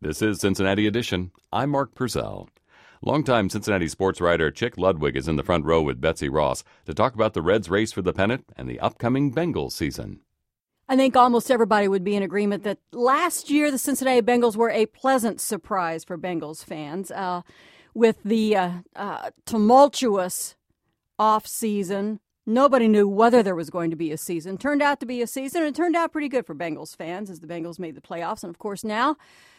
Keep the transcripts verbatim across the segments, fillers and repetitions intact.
This is Cincinnati Edition. I'm Mark Purcell. Longtime Cincinnati sports writer Chick Ludwig is in the front row with Betsy Ross to talk about the Reds' race for the pennant and the upcoming Bengals season. I think almost everybody would be in agreement that last year the Cincinnati Bengals were a pleasant surprise for Bengals fans. Uh, with the uh, uh, tumultuous off-season, nobody knew whether there was going to be a season. Turned out to be a season, and it turned out pretty good for Bengals fans as the Bengals made the playoffs. And, of course, now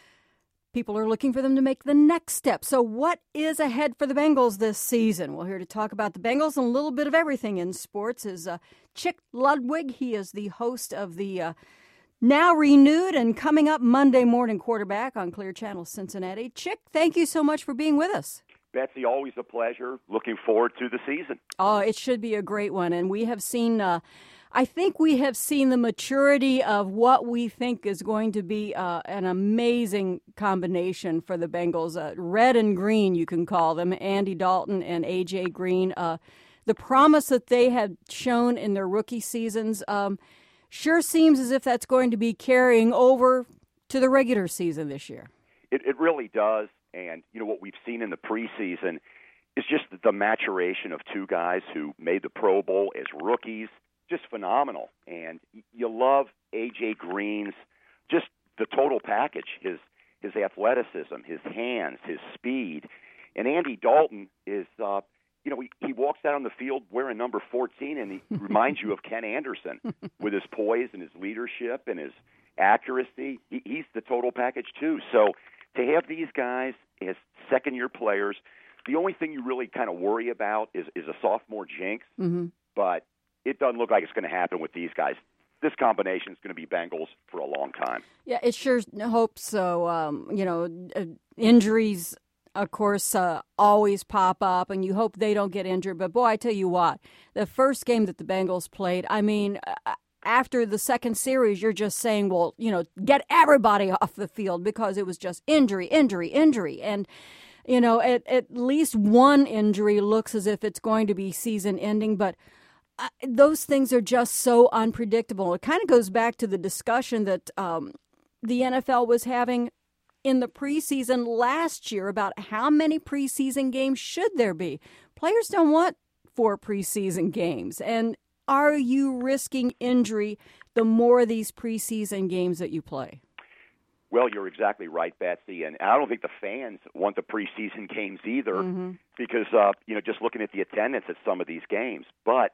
people are looking for them to make the next step. So what is ahead for the Bengals this season? Well, here to talk about the Bengals and a little bit of everything in sports is uh, Chick Ludwig. He is the host of the uh, now renewed and coming up Monday morning quarterback on Clear Channel Cincinnati. Chick, thank you so much for being with us. Betsy, always a pleasure. Looking forward to the season. Oh, it should be a great one. And we have seen, uh, I think we have seen the maturity of what we think is going to be uh, an amazing combination for the Bengals. Uh, red and green, you can call them, Andy Dalton and A J Green. Uh, the promise that they have shown in their rookie seasons um, sure seems as if that's going to be carrying over to the regular season this year. It, it really does. And, you know, what we've seen in the preseason is just the maturation of two guys who made the Pro Bowl as rookies. Just phenomenal. And you love A J Green's, just the total package, his his athleticism, his hands, his speed. And Andy Dalton is, uh, you know, he, he walks out on the field wearing number fourteen, and he reminds you of Ken Anderson with his poise and his leadership and his accuracy. He, he's the total package, too. So to have these guys as second-year players, the only thing you really kind of worry about is, is a sophomore jinx, mm-hmm. but it doesn't look like it's going to happen with these guys. This combination is going to be Bengals for a long time. Yeah, it sure hopes so. Um, you know, uh, injuries, of course, uh, always pop up, and you hope they don't get injured. But, boy, I tell you what, the first game that the Bengals played, I mean, uh, after the second series, you're just saying, well, you know, get everybody off the field because it was just injury, injury, injury. And, you know, at, at least one injury looks as if it's going to be season ending, but uh, those things are just so unpredictable. It kind of goes back to the discussion that um, the N F L was having in the preseason last year about how many preseason games should there be. Players don't want four preseason games, and are you risking injury the more of these preseason games that you play? Well, you're exactly right, Betsy, and I don't think the fans want the preseason games either mm-hmm. because, uh, you know, just looking at the attendance at some of these games. But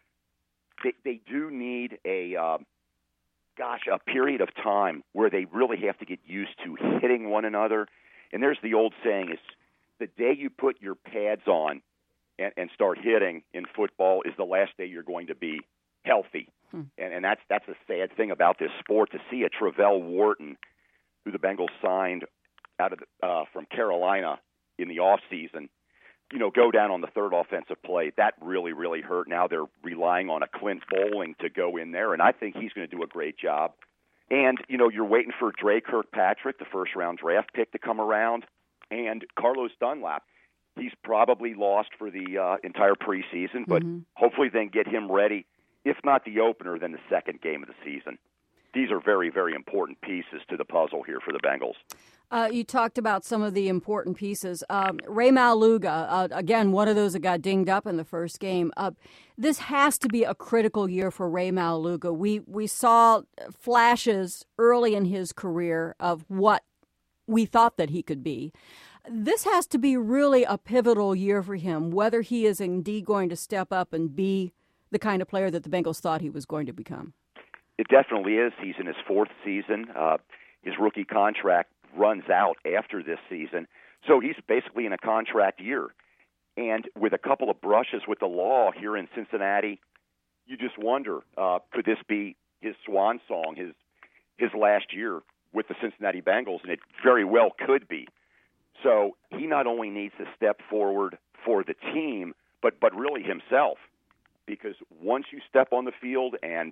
they, they do need a, uh, gosh, a period of time where they really have to get used to hitting one another. And there's the old saying, is the day you put your pads on And, and start hitting in football is the last day you're going to be healthy. Hmm. And, and that's that's a sad thing about this sport. To see a Travell Wharton, who the Bengals signed out of the, uh, from Carolina in the offseason, you know, go down on the third offensive play, that really, really hurt. Now they're relying on a Clint Bowling to go in there, and I think he's going to do a great job. And, you know, you're waiting for Dre Kirkpatrick, the first-round draft pick, to come around, and Carlos Dunlap. He's probably lost for the uh, entire preseason, but mm-hmm. hopefully then get him ready, if not the opener, then the second game of the season. These are very, very important pieces to the puzzle here for the Bengals. Uh, you talked about some of the important pieces. Um, Rey Maualuga, uh, again, one of those that got dinged up in the first game. Uh, this has to be a critical year for Rey Maualuga. We, we saw flashes early in his career of what we thought that he could be. This has to be really a pivotal year for him, whether he is indeed going to step up and be the kind of player that the Bengals thought he was going to become. It definitely is. He's in his fourth season. Uh, his rookie contract runs out after this season, so he's basically in a contract year. And with a couple of brushes with the law here in Cincinnati, you just wonder, uh, could this be his swan song, his his last year with the Cincinnati Bengals? And it very well could be. So he not only needs to step forward for the team, but but really himself, because once you step on the field and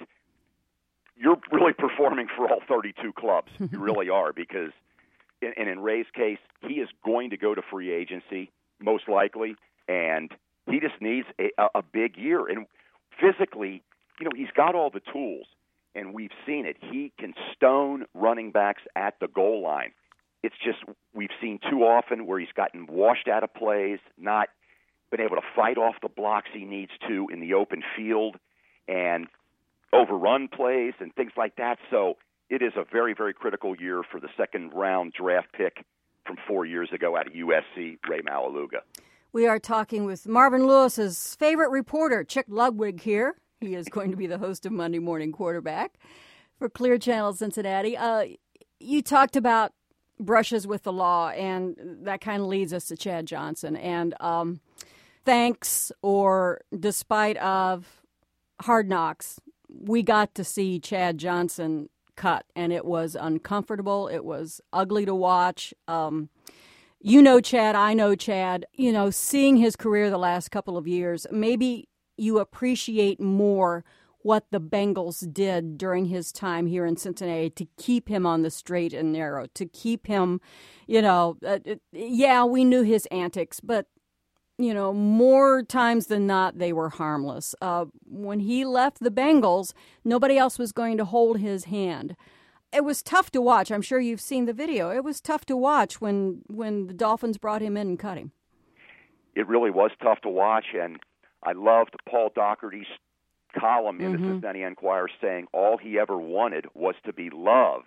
you're really performing for all thirty-two clubs, you really are, because in, and in Ray's case, he is going to go to free agency, most likely, and he just needs a, a big year. And physically, you know, he's got all the tools, and we've seen it. He can stone running backs at the goal line. it's just we've seen too often where he's gotten washed out of plays, not been able to fight off the blocks he needs to in the open field, and overrun plays and things like that. So it is a very, very critical year for the second-round draft pick from four years ago out of U S C, Ray Maualuga. We are talking with Marvin Lewis's favorite reporter, Chick Ludwig here. He is going to be the host of Monday Morning Quarterback for Clear Channel Cincinnati. Uh, you talked about brushes with the law, and that kind of leads us to Chad Johnson. And um, thanks or despite of Hard Knocks, we got to see Chad Johnson cut, and it was uncomfortable. It was ugly to watch. Um, you know Chad, I know Chad. You know, seeing his career the last couple of years, maybe you appreciate more what the Bengals did during his time here in Cincinnati to keep him on the straight and narrow, to keep him, you know, uh, yeah, we knew his antics, but you know, more times than not, they were harmless. Uh, when he left the Bengals, nobody else was going to hold his hand. It was tough to watch. I'm sure you've seen the video. It was tough to watch when, when the Dolphins brought him in and cut him. It really was tough to watch, and I loved Paul Doherty's column in mm-hmm. the Cincinnati Enquirer saying all he ever wanted was to be loved.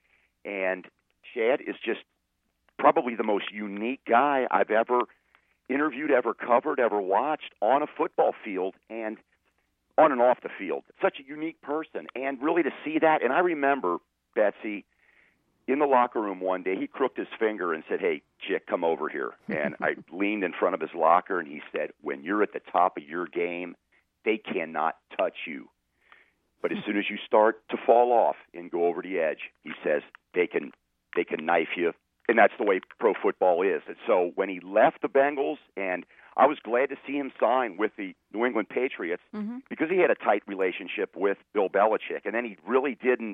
And Chad is just probably the most unique guy I've ever interviewed, ever covered, ever watched on a football field and on and off the field. Such a unique person, and really to see that. And I remember, Betsy, in the locker room one day, he crooked his finger and said, "Hey, Chick, come over here." And I leaned in front of his locker, and he said, "When you're at the top of your game, they cannot touch you. But as soon as you start to fall off and go over the edge," he says, they can they can knife you. And that's the way pro football is. And so when he left the Bengals, and I was glad to see him sign with the New England Patriots mm-hmm. because he had a tight relationship with Bill Belichick. And then he really didn't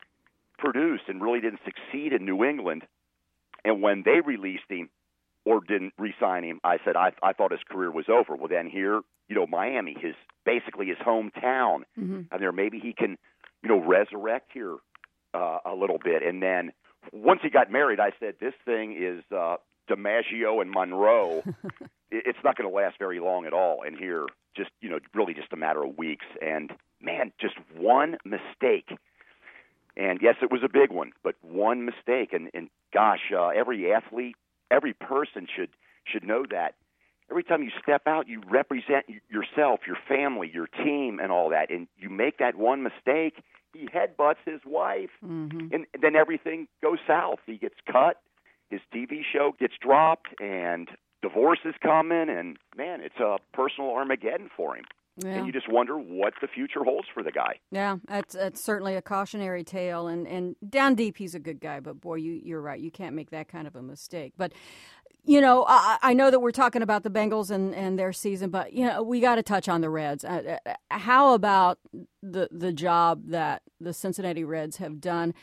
produce and really didn't succeed in New England. And when they released him or didn't re-sign him, I said, I, I thought his career was over. Well, then here, you know, Miami, his basically his hometown. Mm-hmm. And there maybe he can, you know, resurrect here uh, a little bit. And then once he got married, I said, this thing is uh, DiMaggio and Monroe. It's not going to last very long at all. And here, just, you know, really just a matter of weeks. And, man, just one mistake. And, yes, it was a big one, but one mistake. And, and gosh, uh, every athlete, every person should should know that. Every time you step out, you represent yourself, your family, your team, and all that. And you make that one mistake, he headbutts his wife, mm-hmm. and then everything goes south. He gets cut, his T V show gets dropped, and divorce is coming, and, man, it's a personal Armageddon for him. Yeah. And you just wonder what the future holds for the guy. Yeah, that's, that's certainly a cautionary tale. And, and down deep, he's a good guy. But, boy, you, you're right. You can't make that kind of a mistake. But, you know, I, I know that we're talking about the Bengals and, and their season, but, you know, we got to touch on the Reds. Uh, how about the the job that the Cincinnati Reds have done?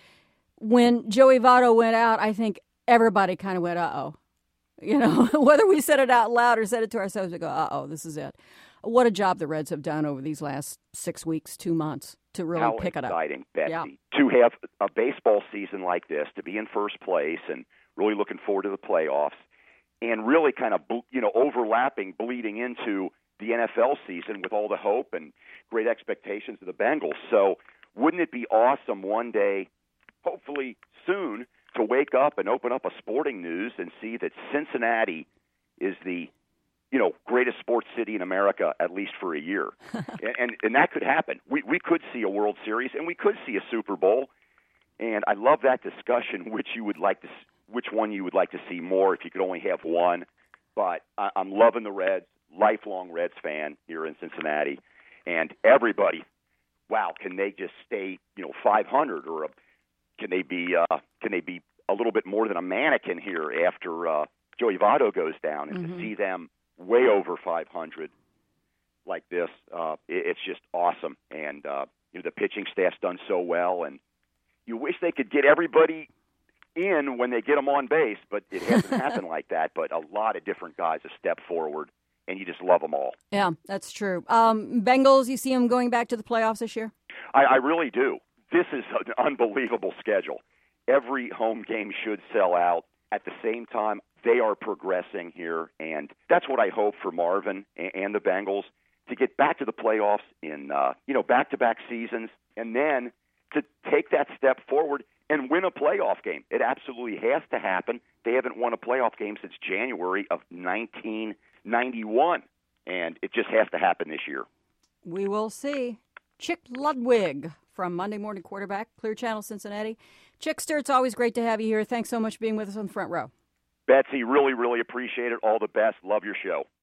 When Joey Votto went out, I think everybody kind of went, uh-oh. You know, whether we said it out loud or said it to ourselves, we go, uh-oh, this is it. What a job the Reds have done over these last six weeks, two months to really How pick it up. How exciting, Betsy, yeah. to have a baseball season like this, to be in first place and really looking forward to the playoffs, and really kind of, you know, overlapping, bleeding into the N F L season with all the hope and great expectations of the Bengals. So wouldn't it be awesome one day, hopefully soon, to wake up and open up a sporting news and see that Cincinnati is the, you know, greatest sports city in America, at least for a year. and, and and that could happen. We we could see a World Series, and we could see a Super Bowl. And I love that discussion, which you would like to, which one you would like to see more if you could only have one. But I, I'm loving the Reds, lifelong Reds fan here in Cincinnati. And everybody, wow, can they just stay, you know, five hundred, or a, can they be uh, can they be a little bit more than a mannequin here after uh, Joey Votto goes down, and mm-hmm. to see them way over five hundred like this, uh, it, it's just awesome. And uh, you know, the pitching staff's done so well, and you wish they could get everybody in when they get them on base, but it hasn't happened like that. But a lot of different guys have stepped forward, and you just love them all. Yeah, that's true. Um, Bengals, you see them going back to the playoffs this year? I, I really do. This is an unbelievable schedule. Every home game should sell out. at the same time, they are progressing here, and that's what I hope for Marvin and the Bengals, to get back to the playoffs in uh, you know back-to-back seasons, and then to take that step forward and win a playoff game. It absolutely has to happen. They haven't won a playoff game since January of nineteen ninety-one, and it just has to happen this year. We will see. Chick Ludwig from Monday Morning Quarterback, Clear Channel, Cincinnati. Chickster, it's always great to have you here. Thanks so much for being with us on the front row. Betsy, really, really appreciate it. All the best. Love your show.